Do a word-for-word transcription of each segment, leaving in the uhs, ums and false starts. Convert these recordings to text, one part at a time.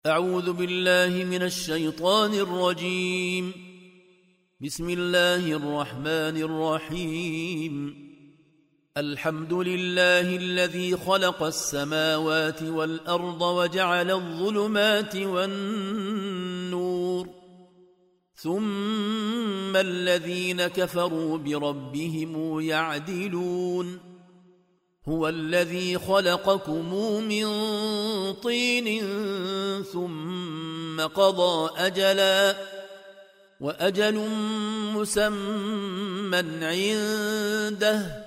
أعوذ بالله من الشيطان الرجيم. بسم الله الرحمن الرحيم. الحمد لله الذي خلق السماوات والأرض وجعل الظلمات والنور، ثم الذين كفروا بربهم يعدلون. هو الذي خلقكم من طين ثم قضى أجلا وأجل مسمى عنده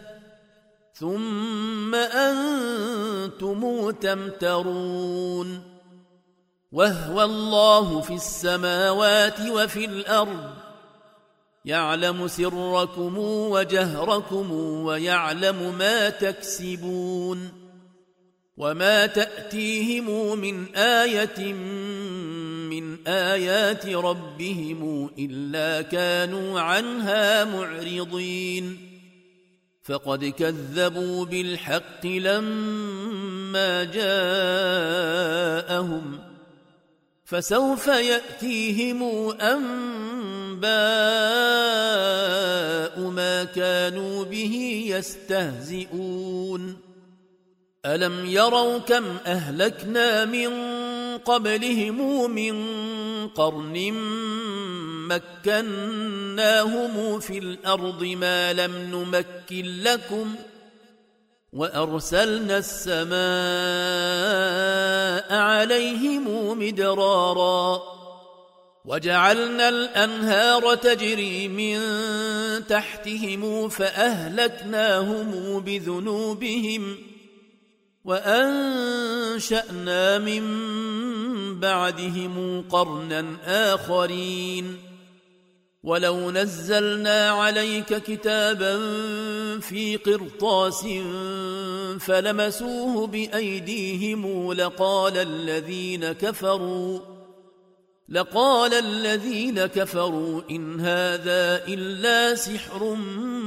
ثم أنتم تمترون. وهو الله في السماوات وفي الأرض، يعلم سركم وجهركم ويعلم ما تكسبون. وما تأتيهم من آية من آيات ربهم إلا كانوا عنها معرضين. فقد كذبوا بالحق لما جاءهم، فسوف يأتيهم أنباء ما كانوا به يستهزئون. ألم يروا كم أهلكنا من قبلهم من قرن مكناهم في الأرض ما لم نمكن لكم، وأرسلنا السماء عليهم مدرارا، وجعلنا الأنهار تجري من تحتهم فأهلكناهم بذنوبهم، وأنشأنا من بعدهم قرنا آخرين. ولو نزلنا عليك كتابا في قرطاس فلمسوه بأيديهم لقال الذين كفروا لقال الذين كفروا إن هذا إلا سحر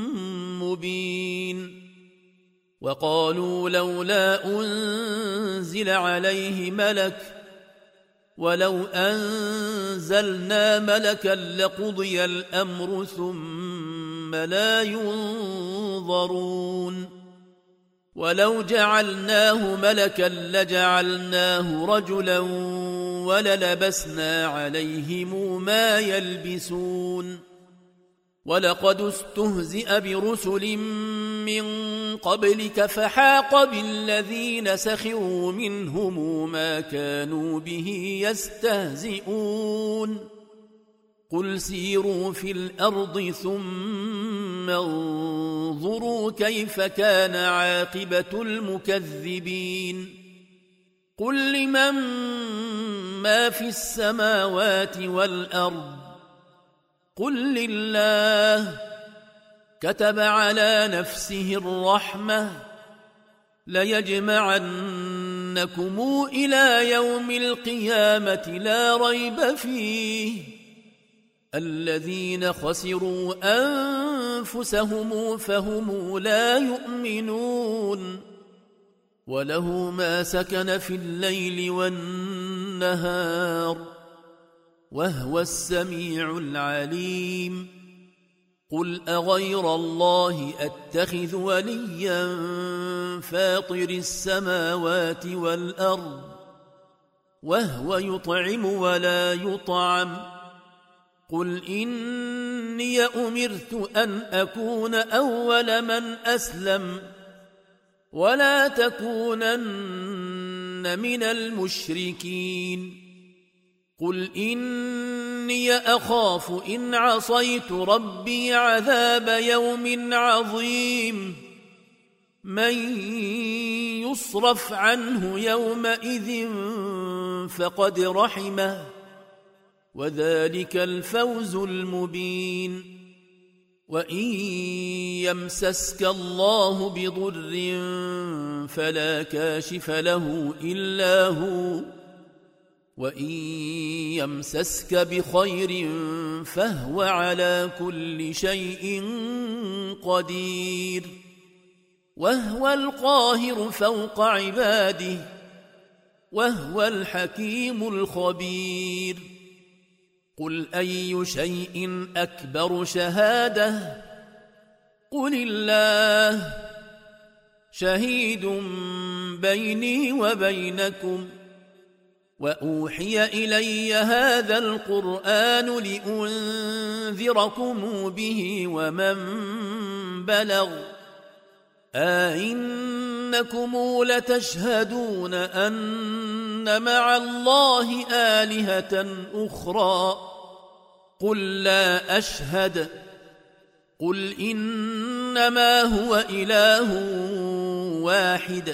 مبين. وقالوا لولا أنزل عليه ملك، ولو أنزلنا ملكا لقضي الأمر ثم لا ينظرون. ولو جعلناه ملكا لجعلناه رجلا وللبسنا عليهم ما يلبسون. ولقد استهزئ برسل من قبلك فحاق بالذين سخروا منهم ما كانوا به يستهزئون. قل سيروا في الأرض ثم انظروا كيف كان عاقبة المكذبين. قل لمن ما في السماوات والأرض، قل لله. كتب على نفسه الرحمة ليجمعنكم إلى يوم القيامة لا ريب فيه. الذين خسروا أنفسهم فهم لا يؤمنون. وله ما سكن في الليل والنهار وهو السميع العليم. قل أغير الله أتخذ وليا فاطر السماوات والأرض وهو يطعم ولا يطعم. قل إني أمرت أن أكون أول من أسلم ولا تكونن من المشركين. قل إني أخاف إن عصيت ربي عذاب يوم عظيم. من يصرف عنه يومئذ فقد رحمه، وذلك الفوز المبين. وإن يمسسك الله بضر فلا كاشف له إلا هو، وإن يمسسك بخير فهو على كل شيء قدير. وهو القاهر فوق عباده وهو الحكيم الخبير. قل أي شيء أكبر شهادة قل الله شهيد بيني وبينكم وأوحي إلي هذا القرآن لأنذركم به ومن بلغ أئنكم لتشهدون أن مع الله آلهة أخرى قل لا أشهد قل إنما هو إله واحد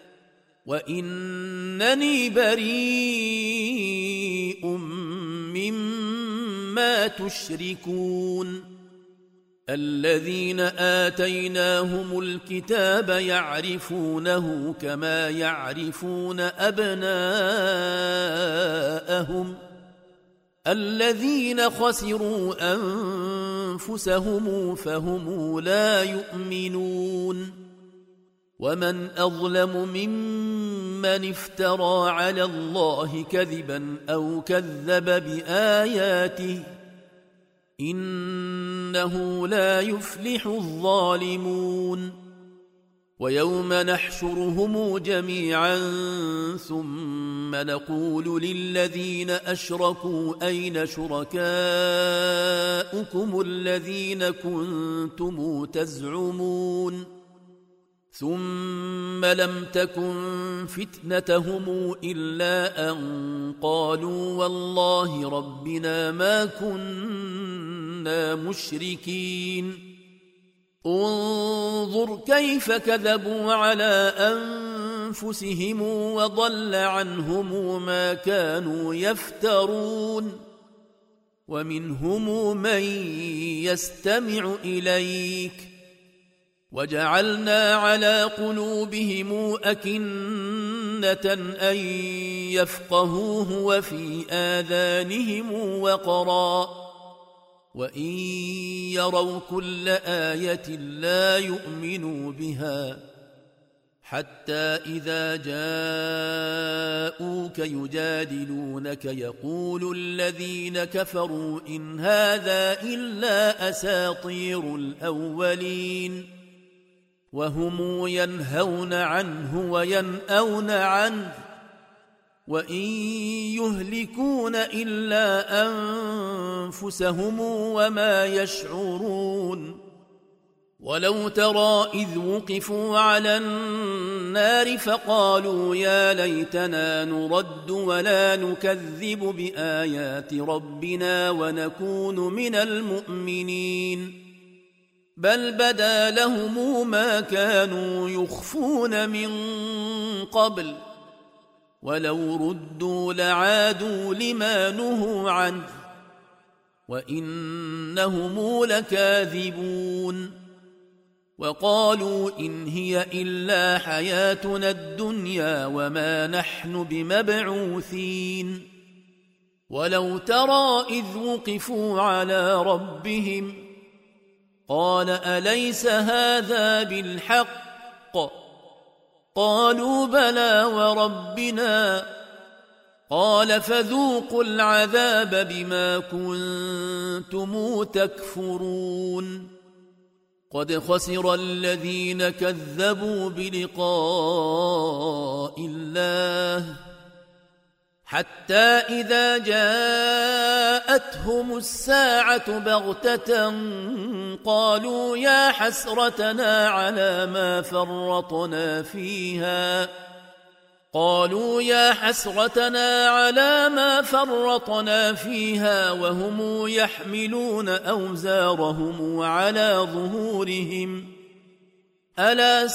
وإنني بريء مما تشركون. الذين آتيناهم الكتاب يعرفونه كما يعرفون أبناءهم الذين خسروا أنفسهم فهم لا يؤمنون. ومن أظلم ممن افترى على الله كذبا أو كذب بآياته إنه لا يفلح الظالمون. ويوم نحشرهم جميعا ثم نقول للذين أشركوا أين شركاؤكم الذين كنتم تزعمون ثم لم تكن فتنتهم إلا أن قالوا والله ربنا ما كنا مشركين. انظر كيف كذبوا على أنفسهم وضل عنهم ما كانوا يفترون. ومنهم من يستمع إليك وجعلنا على قلوبهم أكنة أن يفقهوه وفي آذانهم وقرا وإن يروا كل آية لا يؤمنوا بها حتى إذا جاءوك يجادلونك يقول الذين كفروا إن هذا إلا أساطير الأولين وهم ينهون عنه وينأون عنه وإن يهلكون إلا أنفسهم وما يشعرون. ولو ترى إذ وقفوا على النار فقالوا يا ليتنا نرد ولا نكذب بآيات ربنا ونكون من المؤمنين بل بدا لهم ما كانوا يخفون من قبل ولو ردوا لعادوا لما نهوا عنه وإنهم لكاذبون. وقالوا إن هي إلا حياتنا الدنيا وما نحن بمبعوثين. ولو ترى إذ وقفوا على ربهم قال أليس هذا بالحق قالوا بلى وربنا قال فذوقوا العذاب بما كنتم تكفرون. قد خسر الذين كذبوا بلقاء الله حتى إذا جاءتهم الساعة بغتة قالوا يا حسرتنا على ما فرطنا فيها قالوا يا حسرتنا على ما فرطنا فيها وهم يحملون أوزارهم على ظهورهم ألا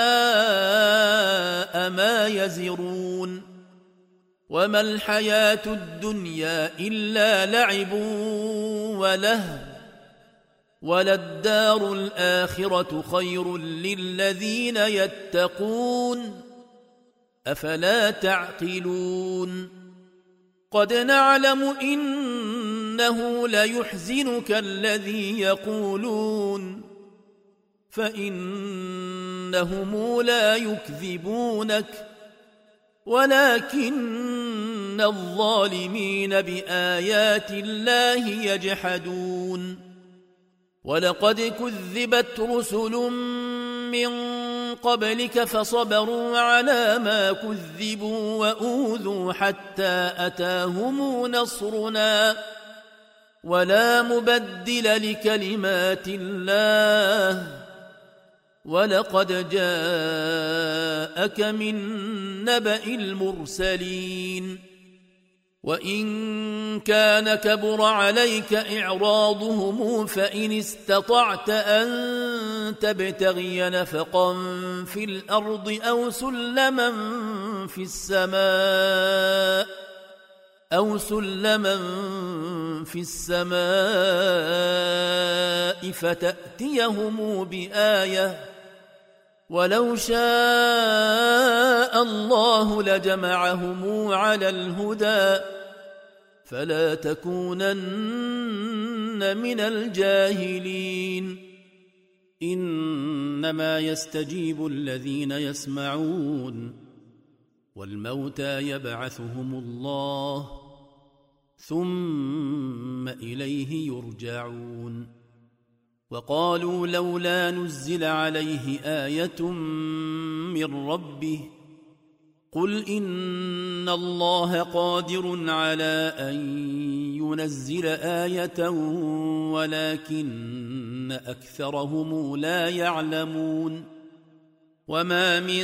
ساء ما يزرون. وما الحياة الدنيا إلا لعب ولهو وللدار الآخرة خير للذين يتقون أفلا تعقلون. قد نعلم إنه ليحزنك الذي يقولون فإنهم لا يكذبونك ولكن الظالمين بآيات الله يجحدون ولقد كذبت رسل من قبلك فصبروا على ما كذبوا وأوذوا حتى أتاهم نصرنا ولا مبدل لكلمات الله ولقد جاءك من نبأ المرسلين وإن كان كبر عليك إعراضهم فإن استطعت أن تبتغي نفقا في الأرض أو سلما في السماء أو سلما في السماء فتأتيهم بآية ولو شاء الله لجمعهم على الهدى فلا تكونن من الجاهلين إنما يستجيب الذين يسمعون والموتى يبعثهم الله ثم إليه يرجعون وقالوا لولا نزل عليه آية من ربه قل إن الله قادر على أن ينزل آية ولكن أكثرهم لا يعلمون وما من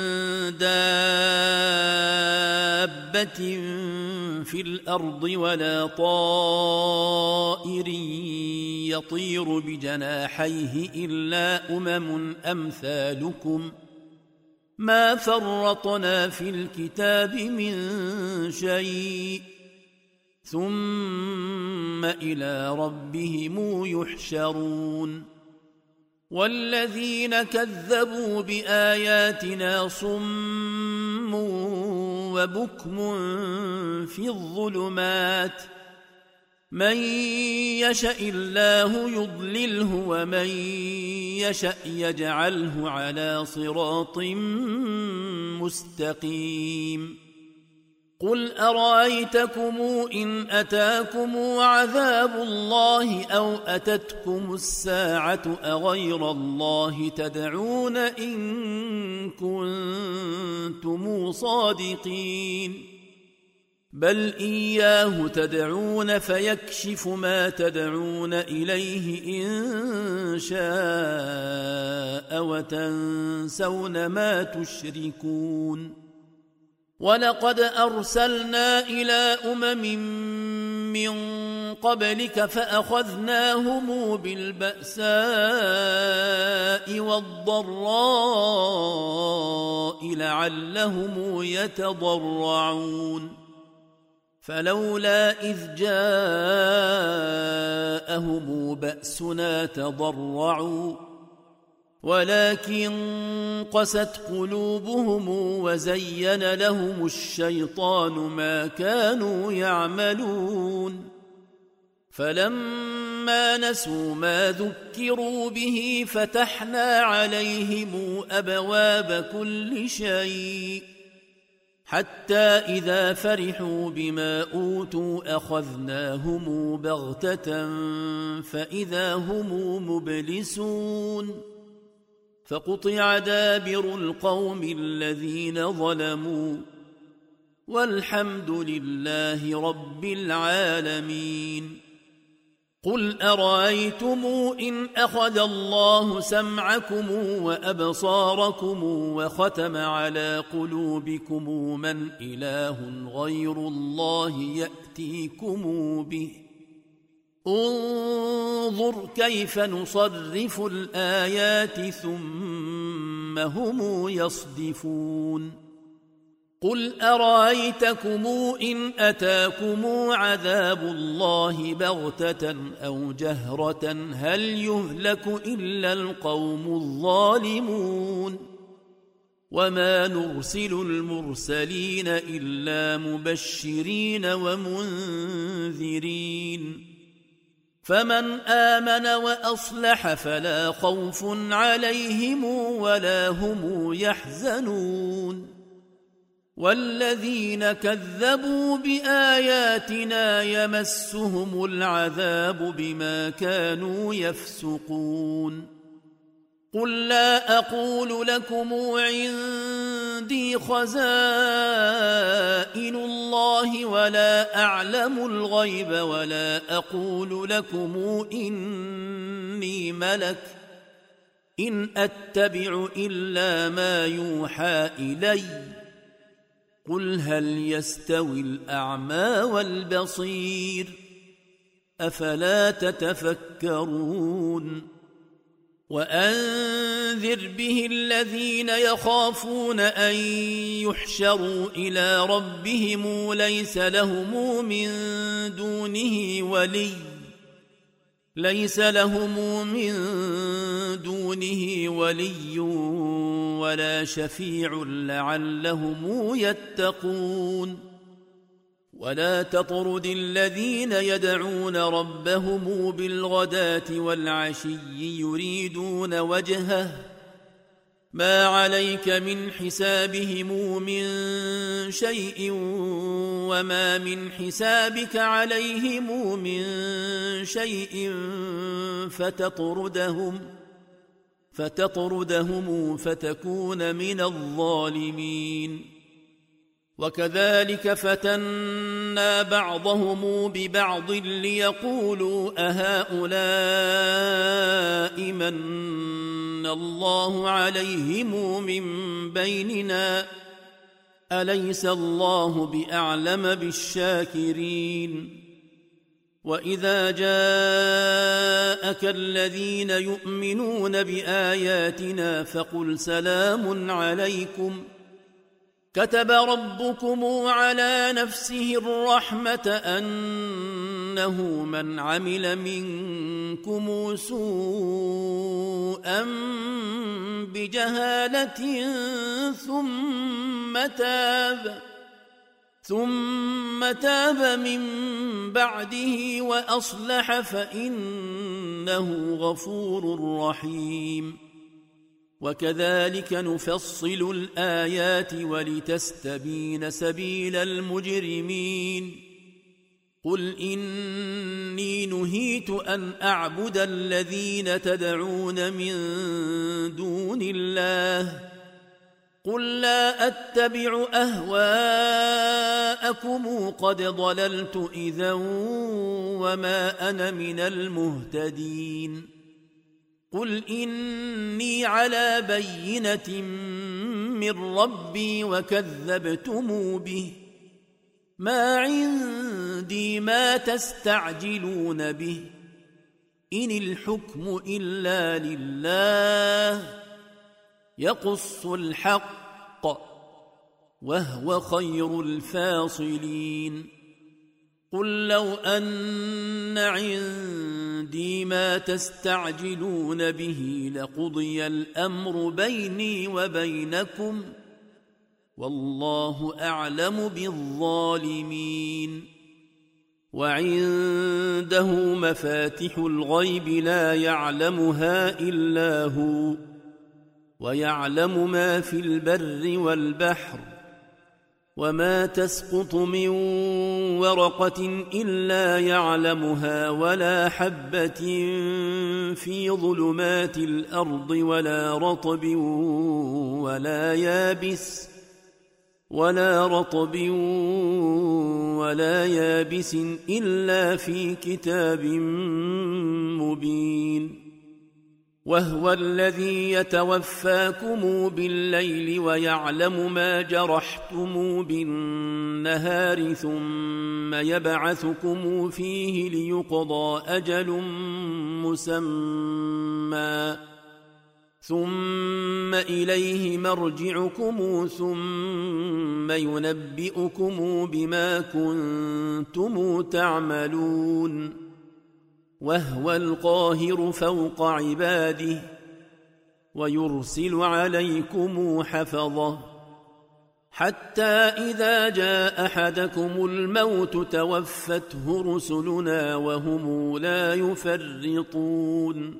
دابة في الأرض ولا طائر يطير بجناحيه إلا أمم أمثالكم ما فرطنا في الكتاب من شيء ثم إلى ربهم يحشرون والذين كذبوا بآياتنا صم وبكم في الظلمات من يشاء الله يضلله ومن يشاء يجعله على صراط مستقيم قل أرأيتكم إن أتاكم عذاب الله أو أتتكم الساعة أغير الله تدعون إن كنتم صادقين بل إياه تدعون فيكشف ما تدعون إليه إن شاء وتنسون ما تشركون ولقد أرسلنا إلى أمم من قبلك فأخذناهم بالبأساء والضراء لعلهم يتضرعون فلولا إذ جاءهم بأسنا تضرعوا ولكن قست قلوبهم وزين لهم الشيطان ما كانوا يعملون فلما نسوا ما ذكروا به فتحنا عليهم أبواب كل شيء حتى إذا فرحوا بما أوتوا أخذناهم بغتة فإذا هم مبلسون فقطع دابر القوم الذين ظلموا والحمد لله رب العالمين قل أرأيتم إن أخذ الله سمعكم وأبصاركم وختم على قلوبكم من إله غير الله يأتيكم به انظر كيف نصرف الآيات ثم هم يصدفون قل أرأيتكم إن أتاكم عذاب الله بغتة أو جهرة هل يهلك إلا القوم الظالمون وما نرسل المرسلين إلا مبشرين ومنذرين فمن آمن وأصلح فلا خوف عليهم ولا هم يحزنون والذين كذبوا بآياتنا يمسهم العذاب بما كانوا يفسقون قل لا أقول لكم عندي خزائن الله ولا أعلم الغيب ولا أقول لكم إني ملك إن أتبع إلا ما يوحى إلي قل هل يستوي الأعمى والبصير أفلا تتفكرون وأنذر به الذين يخافون أن يحشروا إلى ربهم ليس لهم من دونه ولي ليس لهم من دونه ولي ولا شفيع لعلهم يتقون ولا تطرد الذين يدعون ربهم بالغداة والعشي يريدون وجهه ما عليك من حسابهم من شيء وما من حسابك عليهم من شيء فتطردهم فتطردهم فتكون من الظالمين وكذلك فتنا بعضهم ببعض ليقولوا أهؤلاء من الله عليهم من بيننا أليس الله بأعلم بالشاكرين وإذا جاءك الذين يؤمنون بآياتنا فقل سلام عليكم كتب ربكم على نفسه الرحمة أنه من عمل منكم سوءا بجهالة ثم تاب ثم تاب من بعده وأصلح فإنه غفور رحيم وكذلك نفصل الآيات ولتستبين سبيل المجرمين قل إني نهيت أن أعبد الذين تدعون من دون الله قل لا أتبع أهواءكم قد ضللت إذا وما أنا من المهتدين قل إني على بينة من ربي وكذبتم به ما عندي ما تستعجلون به إن الحكم إلا لله يقص الحق وهو خير الفاصلين قل لو أن عندي ما تستعجلون به لقضي الأمر بيني وبينكم والله أعلم بالظالمين وعنده مفاتح الغيب لا يعلمها إلا هو ويعلم ما في البر والبحر وما تسقط من ورقة إلا يعلمها ولا حبة في ظلمات الأرض ولا رطب ولا يابس ولا رطب ولا يابس إلا في كتاب مبين وهو الذي يتوفاكم بالليل ويعلم ما جرحتم بالنهار ثم يبعثكم فيه ليقضى أجل مسمى ثم إليه مرجعكم ثم ينبئكم بما كنتم تعملون وهو القاهر فوق عباده ويرسل عليكم حفظه حتى إذا جاء أحدكم الموت توفته رسلنا وهم لا يفرطون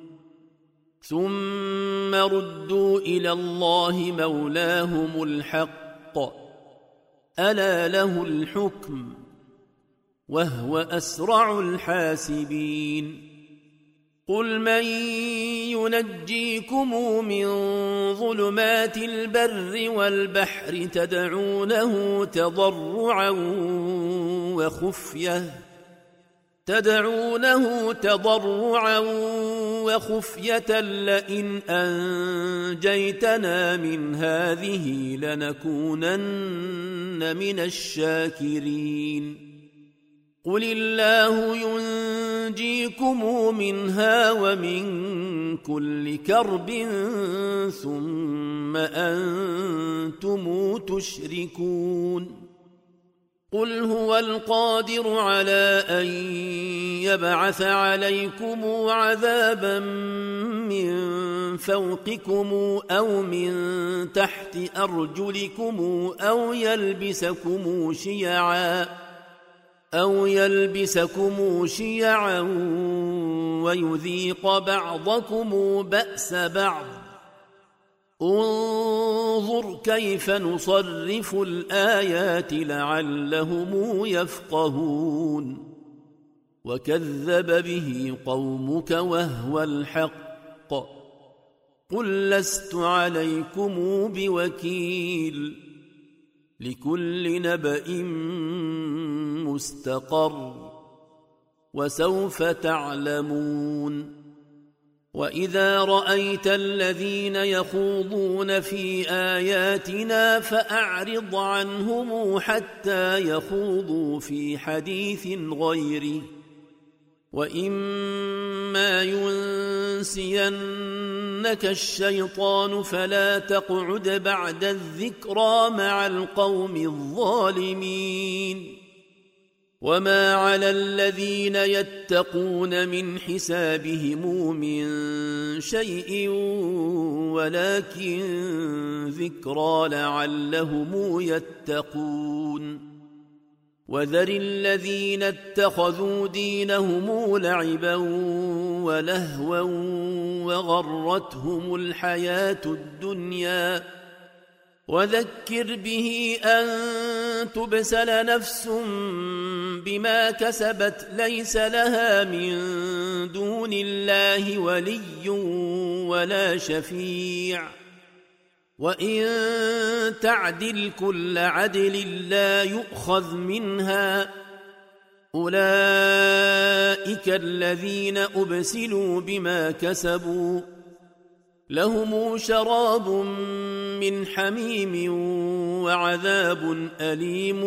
ثم ردوا إلى الله مولاهم الحق ألا له الحكم وهو أسرع الحاسبين قل من ينجيكم من ظلمات البر والبحر تدعونه تضرعا وخفية تدعونه تضرعا وخفية لئن أنجيتنا من هذه لنكونن من الشاكرين قل الله ينجيكم منها ومن كل كرب ثم أنتم تشركون قل هو القادر على أن يبعث عليكم عذابا من فوقكم أو من تحت أرجلكم أو يلبسكم شيعا أو يلبسكم شيعا ويذيق بعضكم بأس بعض انظر كيف نصرف الآيات لعلهم يفقهون وكذب به قومك وهو الحق قل لست عليكم بوكيل لكل نبأ مستقر وسوف تعلمون وإذا رأيت الذين يخوضون في آياتنا فأعرض عنهم حتى يخوضوا في حديث غيره وإما ينسينك الشيطان فلا تقعد بعد الذكرى مع القوم الظالمين وما على الذين يتقون من حسابهم من شيء ولكن ذكرى لعلهم يتقون وذر الذين اتخذوا دينهم لعبا ولهوا وغرتهم الحياة الدنيا وذكر به أن تبسل نفس بما كسبت ليس لها من دون الله ولي ولا شفيع وإن تعدل كل عدل لا يؤخذ منها أولئك الذين أبسلوا بما كسبوا لهم شراب من حميم وعذاب أليم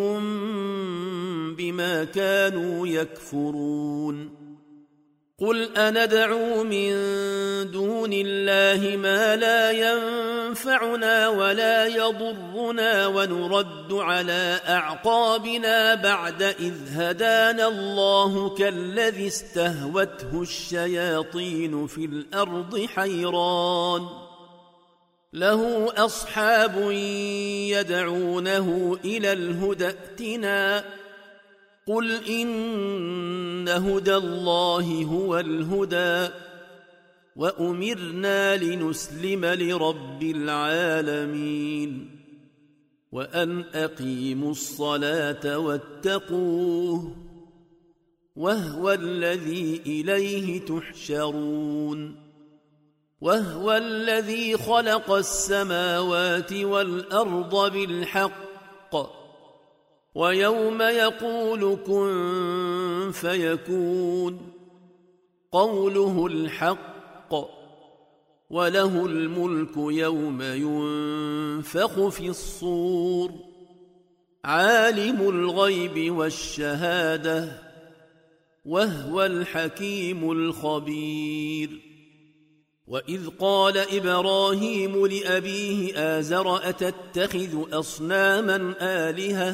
بما كانوا يكفرون قل أندعو من دون الله ما لا ينفعنا ولا يضرنا ونرد على أعقابنا بعد إذ هدانا الله كالذي استهوته الشياطين في الأرض حيران له أصحاب يدعونه إلى الهدى ائتنا قل إن هدى الله هو الهدى وأمرنا لنسلم لرب العالمين وأن أقيموا الصلاة واتقوه وهو الذي إليه تحشرون وهو الذي خلق السماوات والأرض بالحق ويوم يقول كن فيكون قوله الحق وله الملك يوم ينفخ في الصور عالم الغيب والشهادة وهو الحكيم الخبير وإذ قال إبراهيم لأبيه آزر أتتخذ أصناما آلهة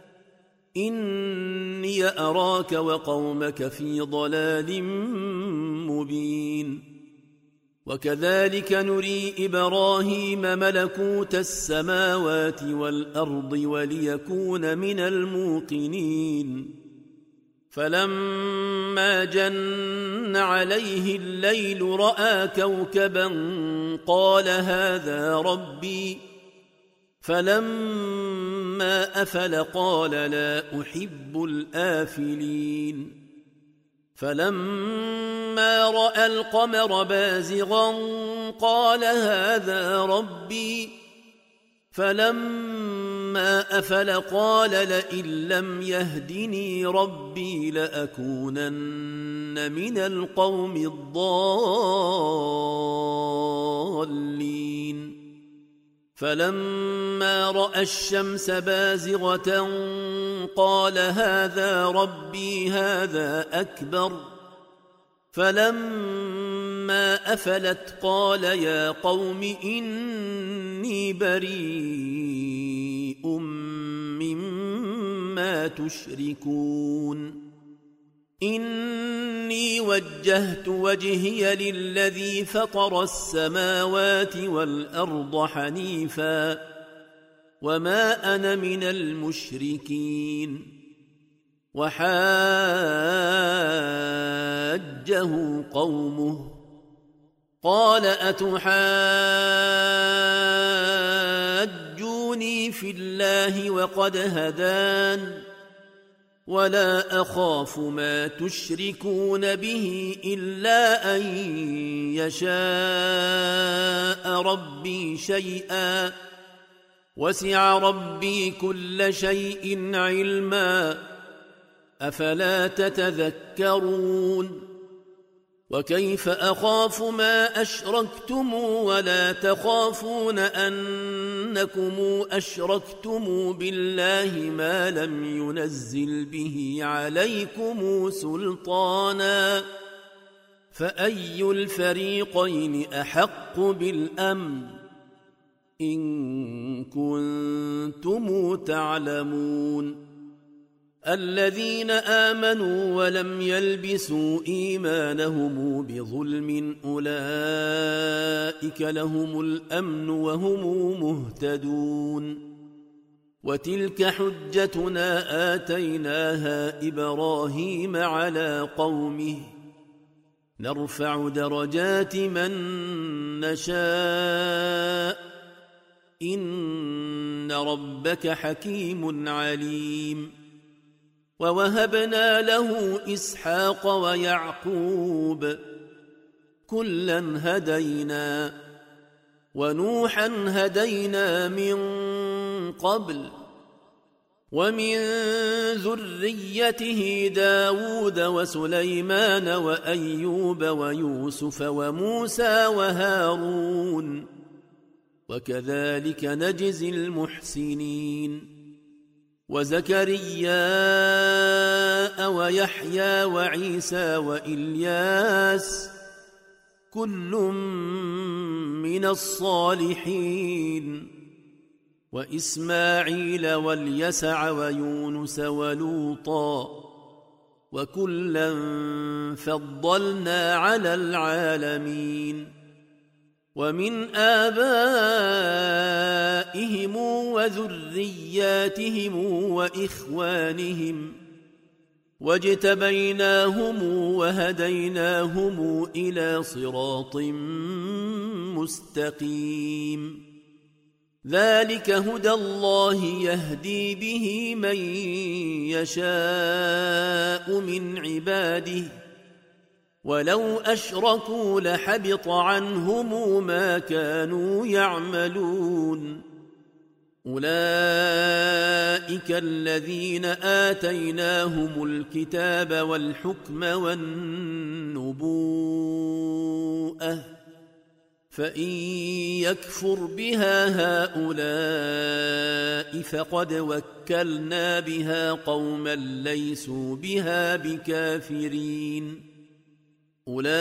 إني أراك وقومك في ضلال مبين وكذلك نري إبراهيم ملكوت السماوات والأرض وليكون من الموقنين فلما جن عليه الليل رأى كوكبا قال هذا ربي فلما فلما أفل قال لا أحب الآفلين فلما رأى القمر بازغا قال هذا ربي فلما أفل قال لئن لم يهدني ربي لأكونن من القوم الضالين فلما رأى الشمس بازغة قال هذا ربي هذا أكبر فلما أفلت قال يا قوم إني بريء مما تشركون إني وجهت وجهي للذي فطر السماوات والأرض حنيفا وما أنا من المشركين وحاجه قومه قال أتحاجوني في الله وقد هدان ولا أخاف ما تشركون به إلا أن يشاء ربي شيئا وسع ربي كل شيء علما أفلا تتذكرون وكيف أخاف ما أشركتم ولا تخافون أنكم أشركتم بالله ما لم ينزل به عليكم سلطانا فأي الفريقين أحق بالأمن إن كنتم تعلمون الذين آمنوا ولم يلبسوا إيمانهم بظلم أولئك لهم الأمن وهم مهتدون وتلك حجتنا آتيناها إبراهيم على قومه نرفع درجات من نشاء إن ربك حكيم عليم ووهبنا له إسحاق ويعقوب كلا هدينا ونوحا هدينا من قبل ومن ذريته داود وسليمان وأيوب ويوسف وموسى وهارون وكذلك نجزي المحسنين وزكريا ويحيى وعيسى وإلياس كل من الصالحين وإسماعيل واليسع ويونس ولوطا وكلا فضلنا على العالمين ومن آبائهم وذرياتهم وإخوانهم واجتبيناهم وهديناهم إلى صراط مستقيم ذلك هدى الله يهدي به من يشاء من عباده ولو أشركوا لحبط عنهم ما كانوا يعملون أولئك الذين آتيناهم الكتاب والحكم والنبوءة فإن يكفر بها هؤلاء فقد وكلنا بها قوما ليسوا بها بكافرين أولئك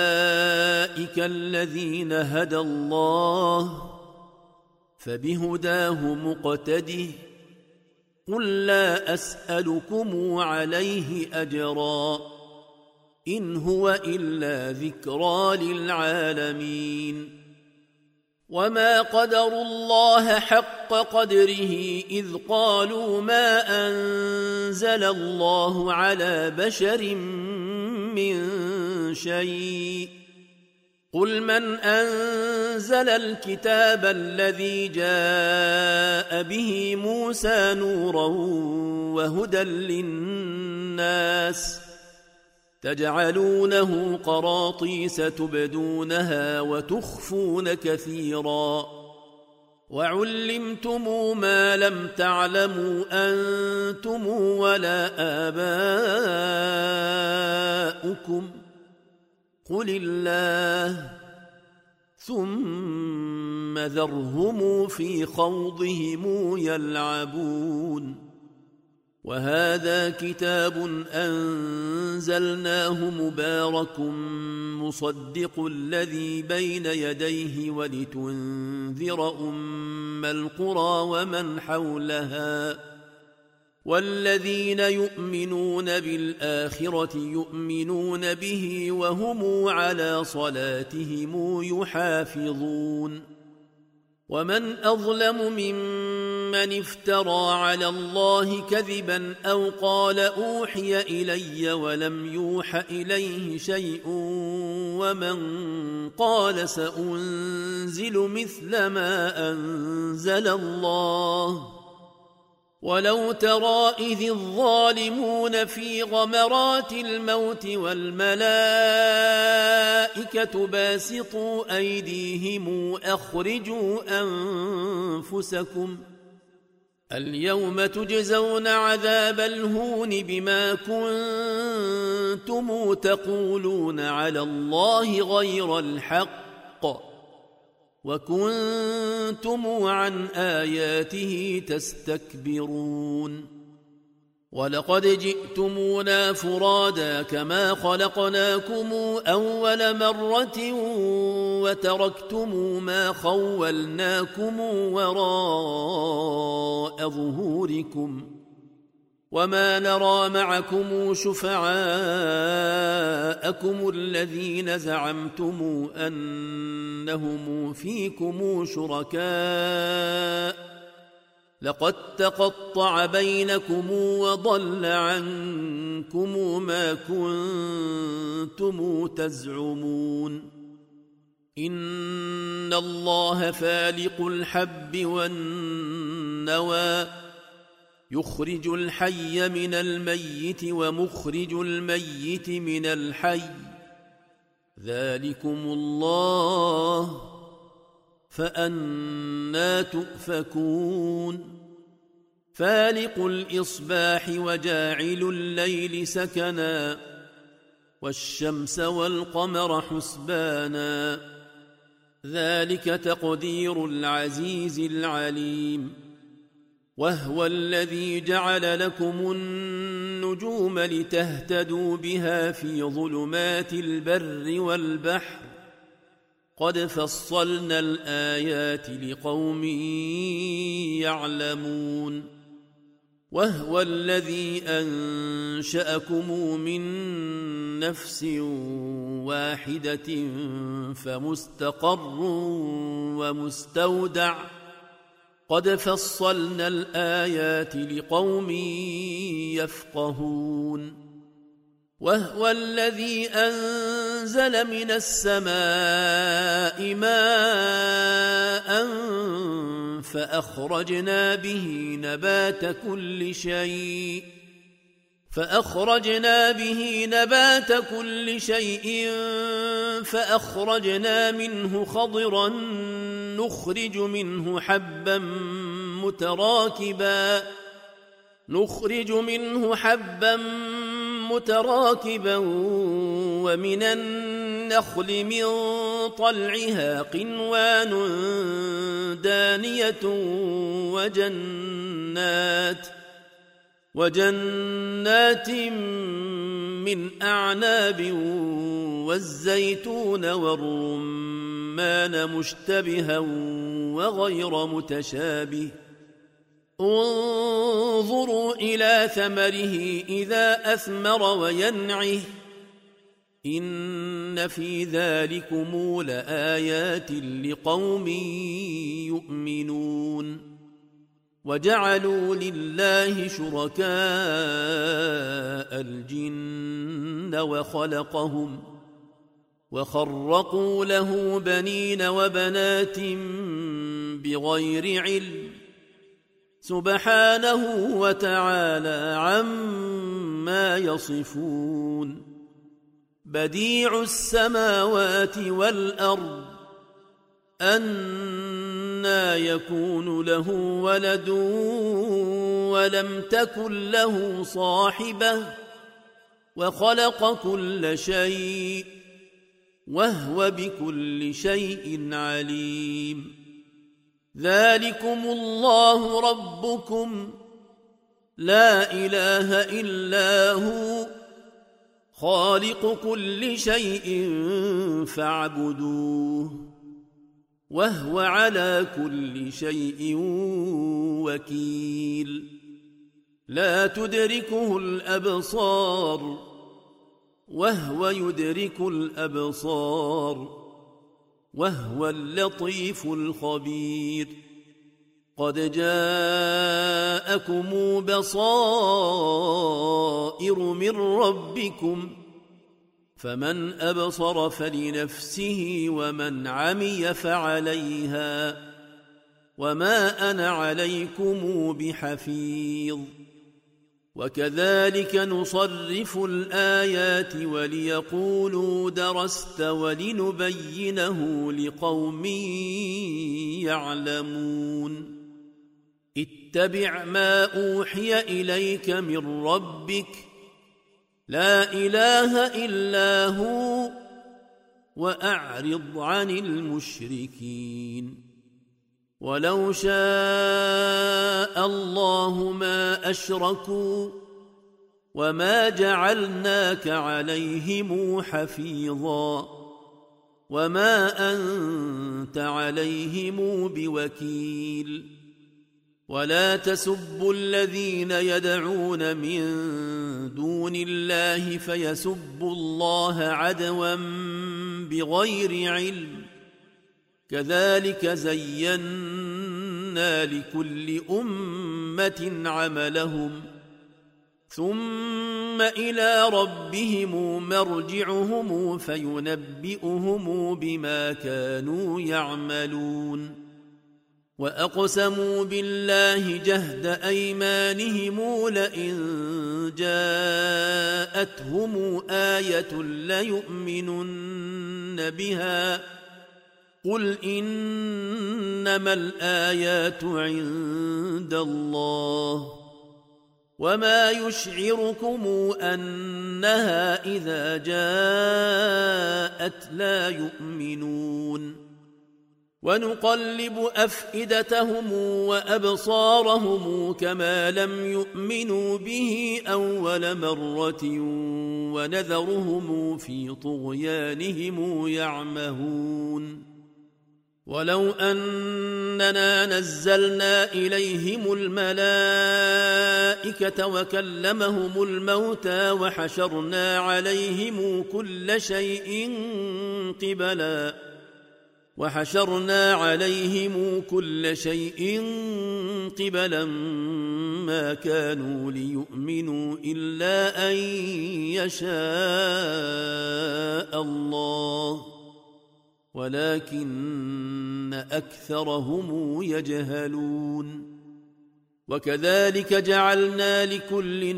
الذين هدى الله فبهداه مقتده قل لا أسألكم عليه أجرا إن هو إلا ذكرى للعالمين وما قدروا الله حق قدره إذ قالوا ما أنزل الله على بشر من شيء قل من أنزل الكتاب الذي جاء به موسى نورا وهدى للناس تجعلونه قراطيس تبدونها وتخفون كثيرا وعلمتم ما لم تعلموا أنتم ولا آباؤكم قل الله ثم ذرهم في خوضهم يلعبون وهذا كتاب أنزلناه مبارك مصدق الذي بين يديه ولتنذر أم القرى ومن حولها والذين يؤمنون بالآخرة يؤمنون به وهم على صلاتهم يحافظون ومن أظلم ممن افترى على الله كذبا أو قال أوحي إلي ولم يوح إليه شيء ومن قال سأنزل مثل ما أنزل الله ولو ترى إذ الظالمون في غمرات الموت والملائكة باسطوا أيديهم أخرجوا أنفسكم اليوم تجزون عذاب الهون بما كنتم تقولون على الله غير الحق وكنتم عن آياته تستكبرون ولقد جئتمونا فرادا كما خلقناكم أول مرة وتركتم ما خولناكم وراء ظهوركم وما نرى معكم شفعاءكم الذين زعمتم أنهم فيكم شركاء لقد تقطع بينكم وضل عنكم ما كنتم تزعمون إن الله فالق الحب والنوى يخرج الحي من الميت ومخرج الميت من الحي ذلكم الله فأنى تؤفكون فالق الإصباح وجاعل الليل سكنا والشمس والقمر حسبانا ذلك تقدير العزيز العليم وهو الذي جعل لكم النجوم لتهتدوا بها في ظلمات البر والبحر قد فصلنا الآيات لقوم يعلمون وهو الذي أنشأكم من نفس واحدة فمستقر ومستودع قد فصلنا الآيات لقوم يفقهون وهو الذي أنزل من السماء ماء فأخرجنا به نبات كل شيء فأخرجنا به نبات كل شيء فأخرجنا منه خضرا نخرج منه حبا متراكبا نخرج منه حبا متراكبا ومن النخل من طلعها قنوان دانية وجنات وجنات من أعناب والزيتون والرمان مشتبها وغير متشابه انظروا إلى ثمره إذا أثمر وينعه إن في ذلكم لآيات لقوم يؤمنون وجعلوا لله شركاء الجن وخلقهم وخرقوا له بنين وبنات بغير علم سبحانه وتعالى عما يصفون بديع السماوات والأرض أنى يكون له ولد ولم تكن له صاحبة وخلق كل شيء وهو بكل شيء عليم ذلكم الله ربكم لا إله إلا هو خالق كل شيء فاعبدوه وهو على كل شيء وكيل لا تدركه الأبصار وهو يدرك الأبصار وهو اللطيف الخبير قد جاءكم بصائر من ربكم فمن أبصر فلنفسه ومن عمي فعليها وما أنا عليكم بحفيظ وكذلك نصرف الآيات وليقولوا درست ولنبينه لقوم يعلمون اتبع ما أوحي إليك من ربك لا إله إلا هو وأعرض عن المشركين ولو شاء الله ما أشركوا وما جعلناك عليهم حفيظا وما أنت عليهم بوكيل ولا تسبوا الذين يدعون من دون الله فيسبوا الله عدوا بغير علم كذلك زينا لكل أمة عملهم ثم إلى ربهم مرجعهم فينبئهم بما كانوا يعملون وأقسموا بالله جهد أيمانهم لئن جاءتهم آية ليؤمنن بها قل إنما الآيات عند الله وما يشعركم أنها إذا جاءت لا يؤمنون ونقلب أفئدتهم وأبصارهم كما لم يؤمنوا به أول مرة ونذرهم في طغيانهم يعمهون ولو أننا نزلنا إليهم الملائكة وكلمهم الموتى وحشرنا عليهم كل شيء قبلا وحشرنا عليهم كل شيء قبلا ما كانوا ليؤمنوا إلا أن يشاء الله ولكن أكثرهم يجهلون وكذلك جعلنا لكل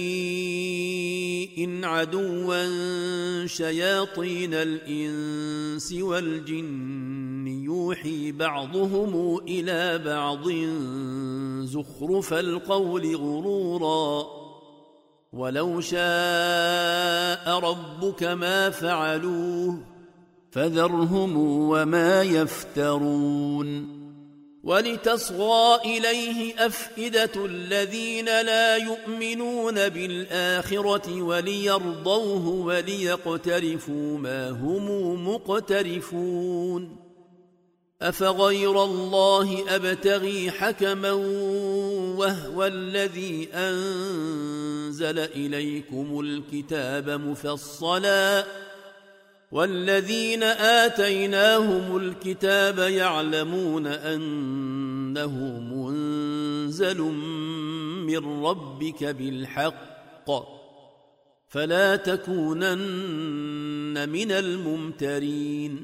نبي عدوا شياطين الإنس والجن يوحي بعضهم إلى بعض زخرف القول غرورا ولو شاء ربك ما فعلوه فذرهم وما يفترون ولتصغى إليه أفئدة الذين لا يؤمنون بالآخرة وليرضوه وليقترفوا ما هم مقترفون أفغير الله أبتغي حكما وهو الذي أنزل إليكم الكتاب مفصلا والذين آتيناهم الكتاب يعلمون أنه منزل من ربك بالحق فلا تكونن من الممترين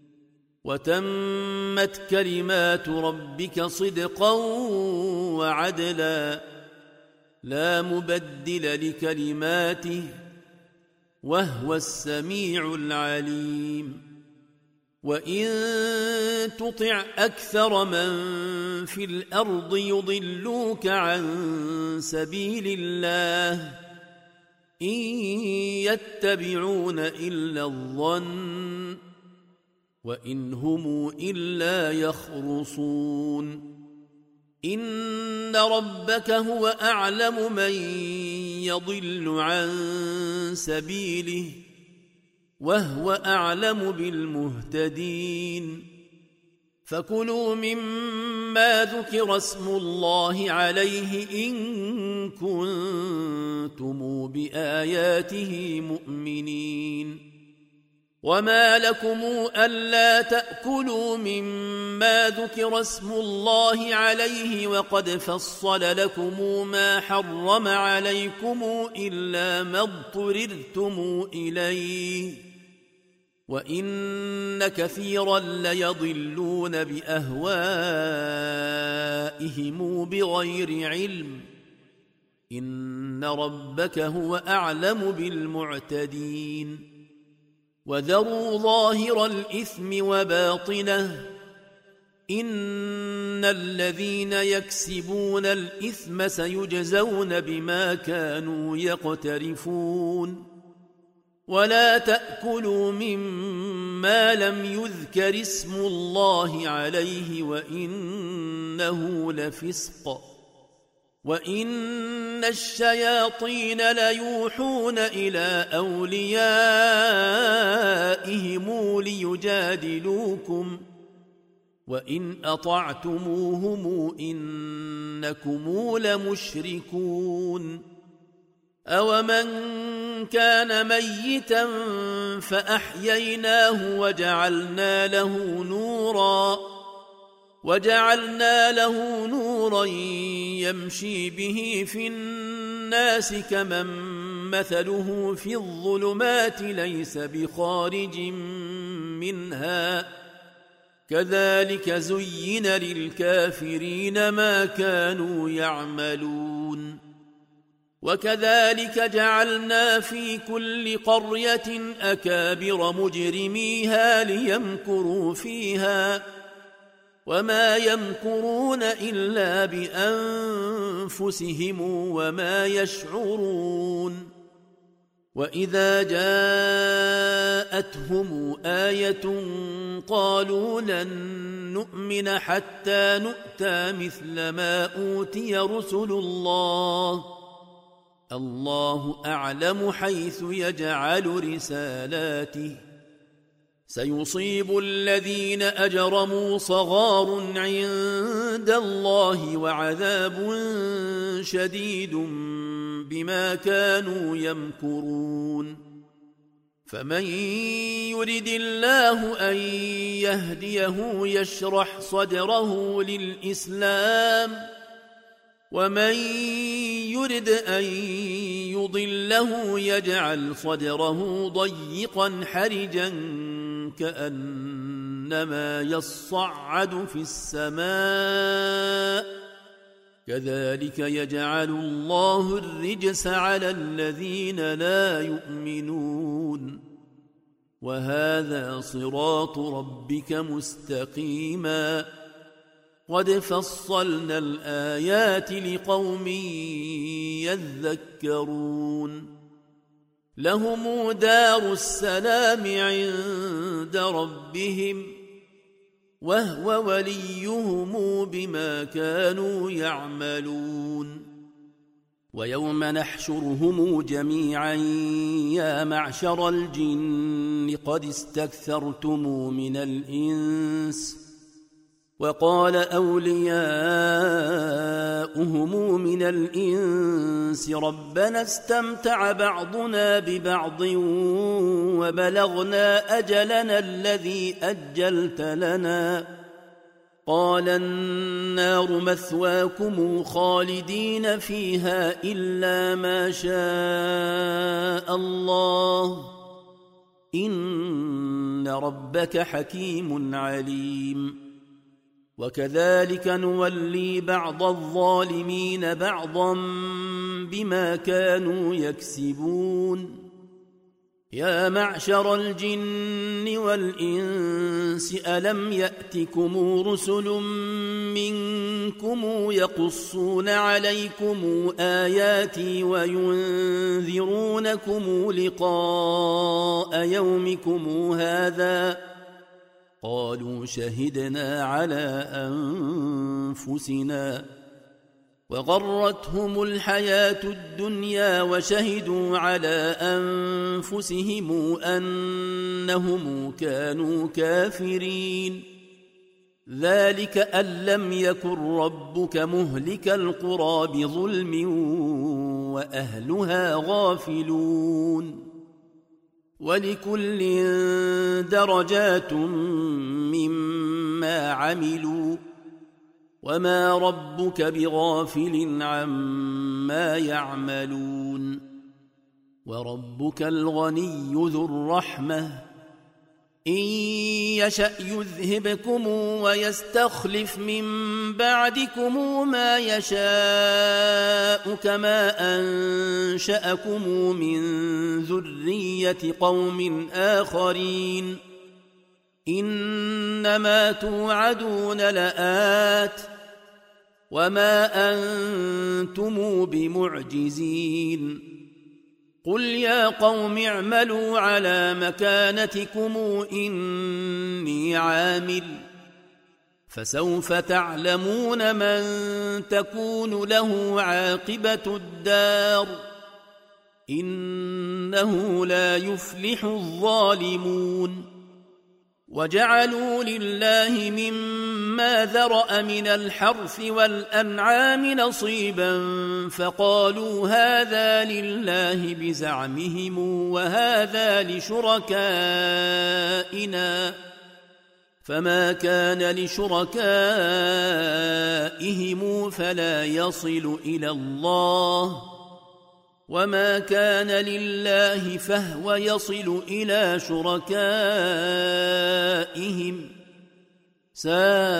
وتمت كلمات ربك صدقا وعدلا لا مبدل لكلماته وهو السميع العليم وإن تطع أكثر من في الأرض يضلوك عن سبيل الله إن يتبعون إلا الظن وإن هم إلا يخرصون إن ربك هو أعلم من يضل عن سبيله وهو أعلم بالمهتدين فكلوا مما ذكر اسم الله عليه إن كنتم بآياته مؤمنين وما لكم ألا تأكلوا مما ذكر اسم الله عليه وقد فصل لكم ما حرم عليكم إلا ما اضطررتم إليه وإن كثيرا ليضلون بأهوائهم بغير علم إن ربك هو أعلم بالمعتدين وذروا ظاهر الإثم وباطنه إن الذين يكسبون الإثم سيجزون بما كانوا يقترفون ولا تأكلوا مما لم يذكر اسم الله عليه وإنه لفسق وإن الشياطين ليوحون إلى أوليائهم ليجادلوكم وإن أطعتموهم إنكم لمشركون أومن كان ميتا فأحييناه وجعلنا له نورا وجعلنا له نورا يمشي به في الناس كمن مثله في الظلمات ليس بخارج منها كذلك زين للكافرين ما كانوا يعملون وكذلك جعلنا في كل قرية أكابر مجرميها ليمكروا فيها وما يمكرون إلا بأنفسهم وما يشعرون وإذا جاءتهم آية قالوا لن نؤمن حتى نؤتى مثل ما أوتي رسل الله الله أعلم حيث يجعل رسالاته سيصيب الذين أجرموا صغار عند الله وعذاب شديد بما كانوا يمكرون فمن يرد الله أن يهديه يشرح صدره للإسلام ومن يرد أن يضله يجعل صدره ضيقا حرجا كأنما يصعد في السماء كذلك يجعل الله الرجس على الذين لا يؤمنون وهذا صراط ربك مستقيما قد فصلنا الآيات لقوم يذكرون لهم دار السلام عند ربهم وهو وليهم بما كانوا يعملون ويوم نحشرهم جميعا يا معشر الجن قد استكثرتم من الإنس وقال أولياؤهم من الإنس ربنا استمتع بعضنا ببعض وبلغنا أجلنا الذي أجلت لنا قال النار مثواكم خالدين فيها إلا ما شاء الله إن ربك حكيم عليم وكذلك نولي بعض الظالمين بعضا بما كانوا يكسبون يا معشر الجن والإنس ألم يأتكم رسل منكم يقصون عليكم آياتي وينذرونكم لقاء يومكم هذا قالوا شهدنا على أنفسنا وغرتهم الحياة الدنيا وشهدوا على أنفسهم أنهم كانوا كافرين ذلك أن لم يكن ربك مهلك القرى بظلم وأهلها غافلون ولكل درجات مما عملوا وما ربك بغافل عما يعملون وربك الغني ذو الرحمة إن يشأ يذهبكم ويستخلف من بعدكم ما يشاء كما أنشأكم من ذرية قوم آخرين إنما توعدون لآت وما أنتم بمعجزين قل يا قوم اعملوا على مكانتكم إني عامل فسوف تعلمون من تكون له عاقبة الدار إنه لا يفلح الظالمون وجعلوا لله مما ذرأ من الحرث والأنعام نصيبا فقالوا هذا لله بزعمهم وهذا لشركائنا فما كان لشركائهم فلا يصل إلى الله وما كان لله فهو يصل إلى شركائهم ساء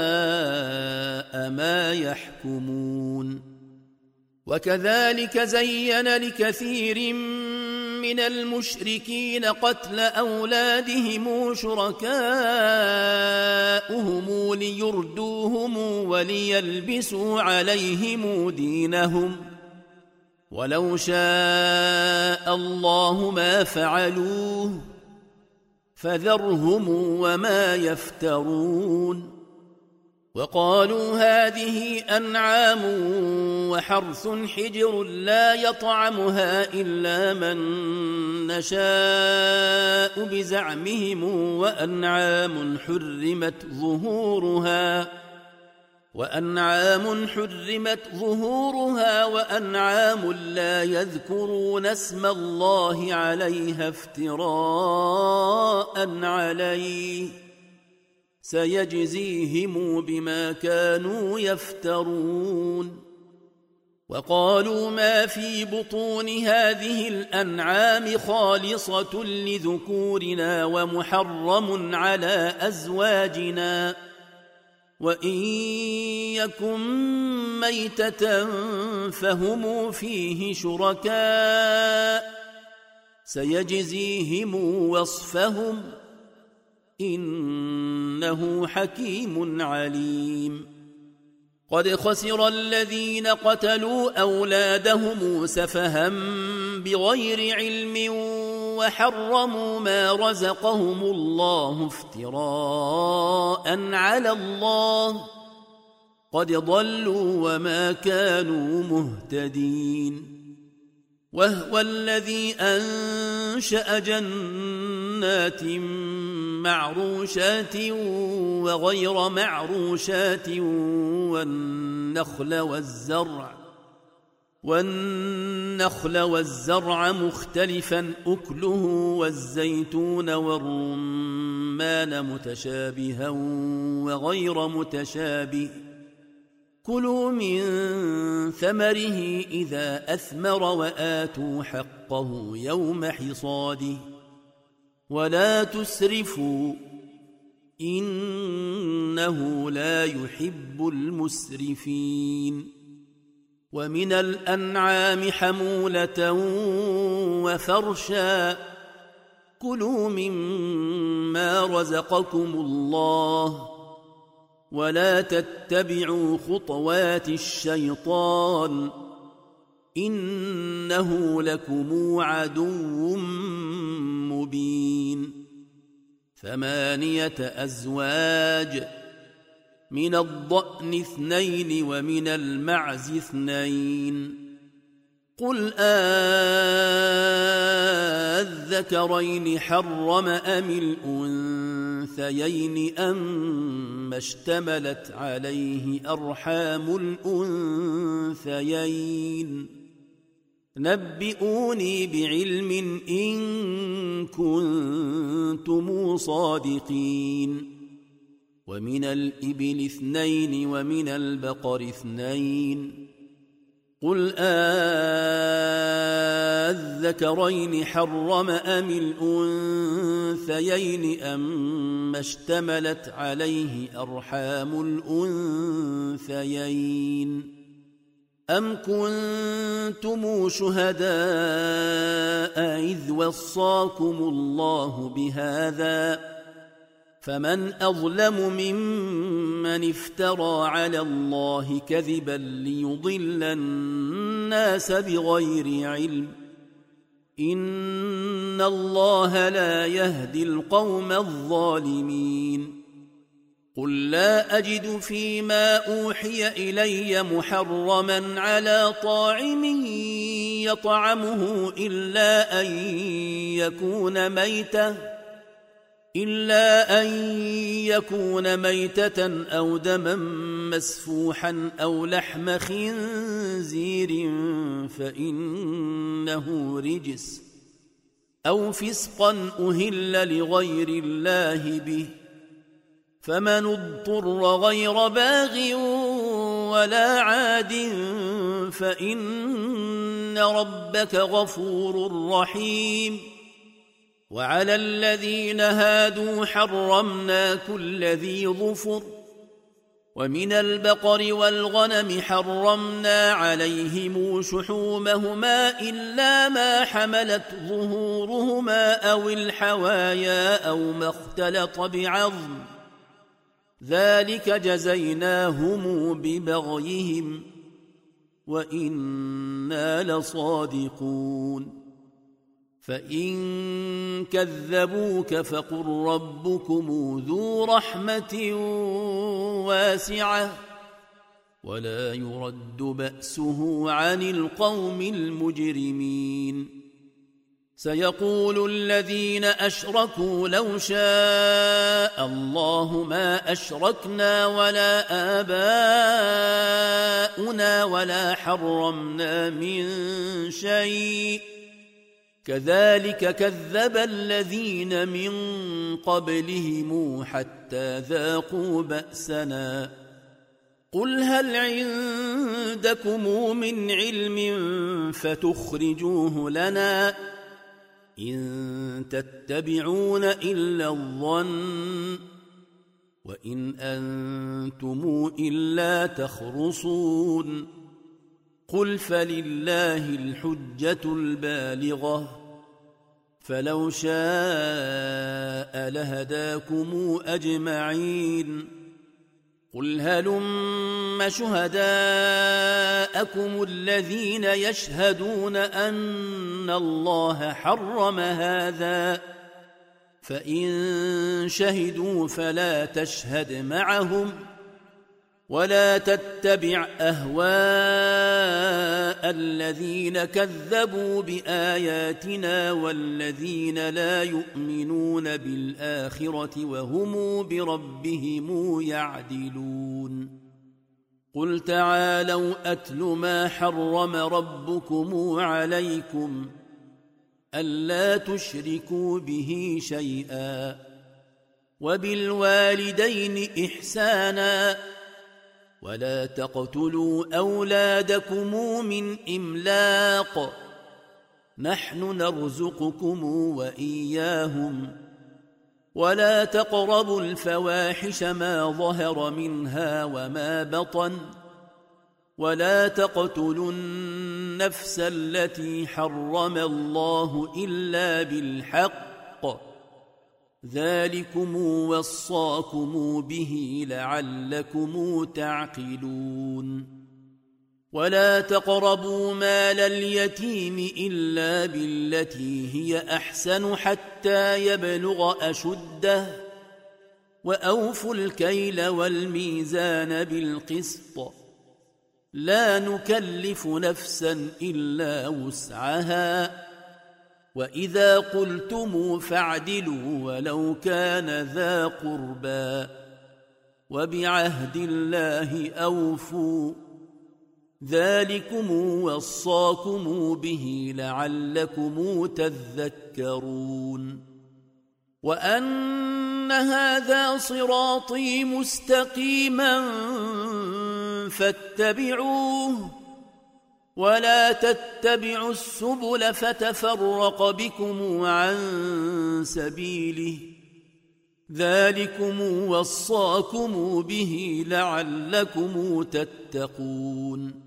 ما يحكمون وكذلك زين لكثير من المشركين قتل أولادهم شركاؤهم ليردوهم وليلبسوا عليهم دينهم ولو شاء الله ما فعلوه فذرهم وما يفترون وقالوا هذه أنعام وحرث حجر لا يطعمها إلا من نشاء بزعمهم وأنعام حرمت ظهورها وأنعام حرمت ظهورها وأنعام لا يذكرون اسم الله عليها افتراء عليه سيجزيهم بما كانوا يفترون وقالوا ما في بطون هذه الأنعام خالصة لذكورنا ومحرم على أزواجنا وإن يكن ميتة فهم فيه شركاء سيجزيهم وصفهم إنه حكيم عليم قد خسر الذين قتلوا أولادهم سفها بغير علم وحرموا ما رزقهم الله افتراء على الله قد ضلوا وما كانوا مهتدين وهو الذي أنشأ جنات معروشات وغير معروشات والنخل والزرع والنخل والزرع مختلفا أكله والزيتون والرمان متشابها وغير متشابه كلوا من ثمره إذا أثمر وآتوا حقه يوم حصاده ولا تسرفوا إنه لا يحب المسرفين ومن الأنعام حمولة وفرشا كلوا مما رزقكم الله ولا تتبعوا خطوات الشيطان إنه لكم عدو مبين ثمانية أزواج من الضأن اثنين ومن المعز اثنين قل أذكرين حرم أم الأنثيين أم اشتملت عليه أرحام الأنثيين نبئوني بعلم إن كنتم صادقين ومن الإبل اثنين ومن البقر اثنين قل أذكرين حرم أم الأنثيين أم اشتملت عليه أرحام الأنثيين أم كنتم شهداء إذ وصاكم الله بهذا فمن أظلم ممن افترى على الله كذبا ليضل الناس بغير علم إن الله لا يهدي القوم الظالمين قل لا أجد فيما أوحي إلي محرما على طاعم يطعمه إلا أن يكون ميتة إلا أن يكون ميتة أو دما مسفوحا أو لحم خنزير فإنه رجس أو فسقا أهل لغير الله به فمن اضطر غير باغ ولا عاد فإن ربك غفور رحيم وعلى الذين هادوا حرمنا كل ذي ظفر ومن البقر والغنم حرمنا عليهم شحومهما إلا ما حملت ظهورهما أو الحوايا أو ما اختلط بعظم ذلك جزيناهم ببغيهم وإنا لصادقون فإن كذبوك فقل ربكم ذو رحمة واسعة ولا يرد بأسه عن القوم المجرمين سيقول الذين أشركوا لو شاء الله ما أشركنا ولا آباؤنا ولا حرمنا من شيء كذلك كذب الذين من قبلهم حتى ذاقوا بأسنا قل هل عندكم من علم فتخرجوه لنا إن تتبعون إلا الظن وإن أنتم إلا تخرصون قل فلله الحجة البالغة فلو شاء لهداكم أجمعين قل هلم شهداءكم الذين يشهدون أن الله حرم هذا فإن شهدوا فلا تشهد معهم ولا تتبع أهواء الذين كذبوا بآياتنا والذين لا يؤمنون بالآخرة وهم بربهم يعدلون قل تعالوا أتل ما حرم ربكم عليكم ألا تشركوا به شيئا وبالوالدين إحسانا ولا تقتلوا أولادكم من إملاق نحن نرزقكم وإياهم ولا تقربوا الفواحش ما ظهر منها وما بطن ولا تقتلوا النفس التي حرم الله إلا بالحق ذلكم وصاكم به لعلكم تعقلون ولا تقربوا مال اليتيم إلا بالتي هي أحسن حتى يبلغ أشده وأوفوا الكيل والميزان بالقسط لا نكلف نفسا إلا وسعها وإذا قلتم فاعدلوا ولو كان ذا قربى وبعهد الله أوفوا ذلكم وصاكم به لعلكم تذكرون وأن هذا صراطي مستقيما فاتبعوه ولا تتبعوا السبل فتفرق بكم عن سبيله ذلكم وصاكم به لعلكم تتقون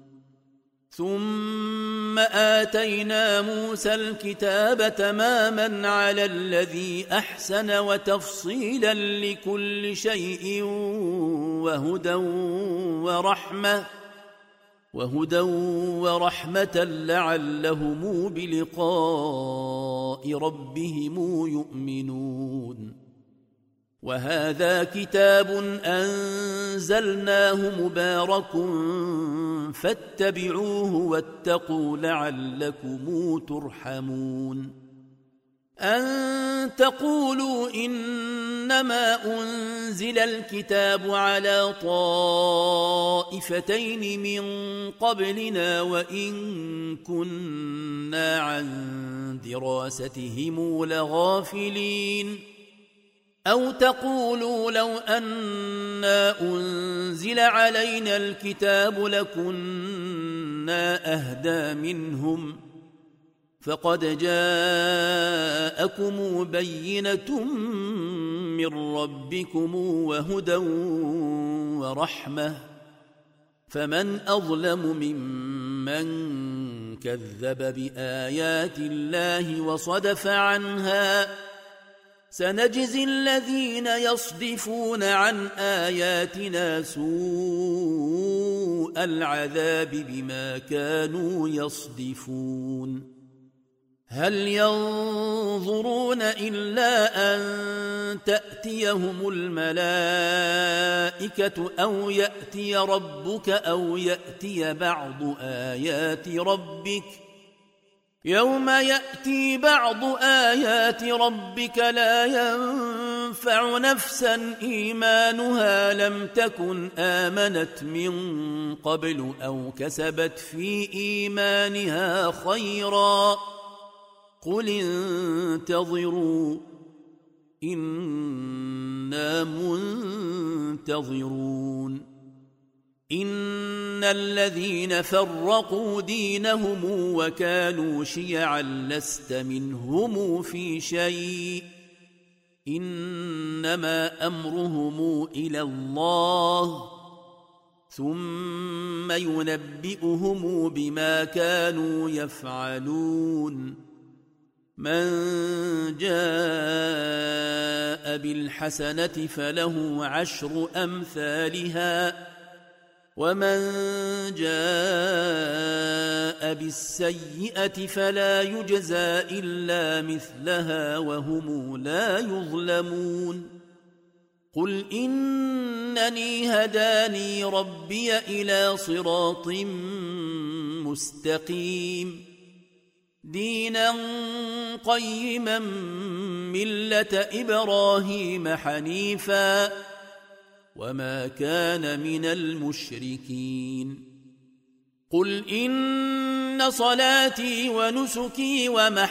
ثم آتينا موسى الكتاب تماما على الذي أحسن وتفصيلا لكل شيء وهدى ورحمة وهدى ورحمة لعلهم بلقاء ربهم يؤمنون وهذا كتاب أنزلناه مبارك فاتبعوه واتقوا لعلكم ترحمون أن تقولوا إنما أنزل الكتاب على طائفتين من قبلنا وإن كنا عن دراستهم لغافلين أو تقولوا لو أنا أنزل علينا الكتاب لكنا أهدى منهم فقد جاءكم بينة من ربكم وهدى ورحمة فمن أظلم ممن كذب بآيات الله وصدف عنها سنجزي الذين يصدفون عن آياتنا سوء العذاب بما كانوا يصدفون هل ينظرون إلا أن تأتيهم الملائكة أو يأتي ربك أو يأتي بعض آيات ربك يوم يأتي بعض آيات ربك لا ينفع نفسا إيمانها لم تكن آمنت من قبل أو كسبت في إيمانها خيرا قل انتظروا إنا منتظرون إن الذين فرقوا دينهم وكانوا شيعا لست منهم في شيء إنما أمرهم إلى الله ثم ينبئهم بما كانوا يفعلون من جاء بالحسنة فله عشر أمثالها ومن جاء بالسيئة فلا يجزى إلا مثلها وهم لا يظلمون قل إنني هداني ربي إلى صراط مستقيم دينا قيما ملة إبراهيم حنيفا وما كان من المشركين قل إن صلاتي ونسكي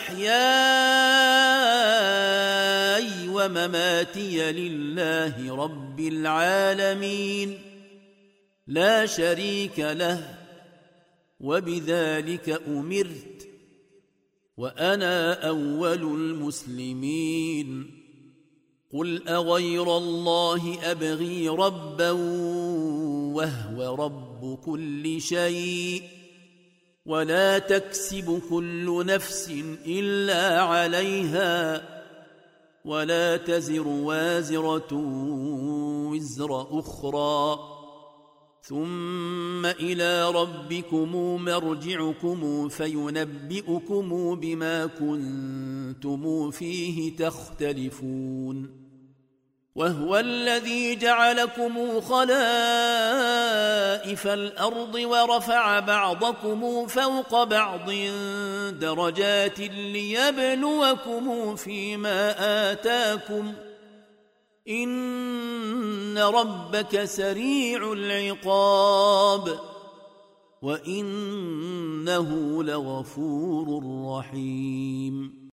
ومحياي ومماتي لله رب العالمين لا شريك له وبذلك أمرت وأنا أول المسلمين قل أغير الله أبغي ربا وهو رب كل شيء ولا تكسب كل نفس إلا عليها ولا تزر وازرة وزر أخرى ثم إلى ربكم مرجعكم فينبئكم بما كنتم فيه تختلفون وهو الذي جعلكم خلائف الأرض ورفع بعضكم فوق بعض درجات ليبلوكم فيما آتاكم إن ربك سريع العقاب وإنه لغفور رحيم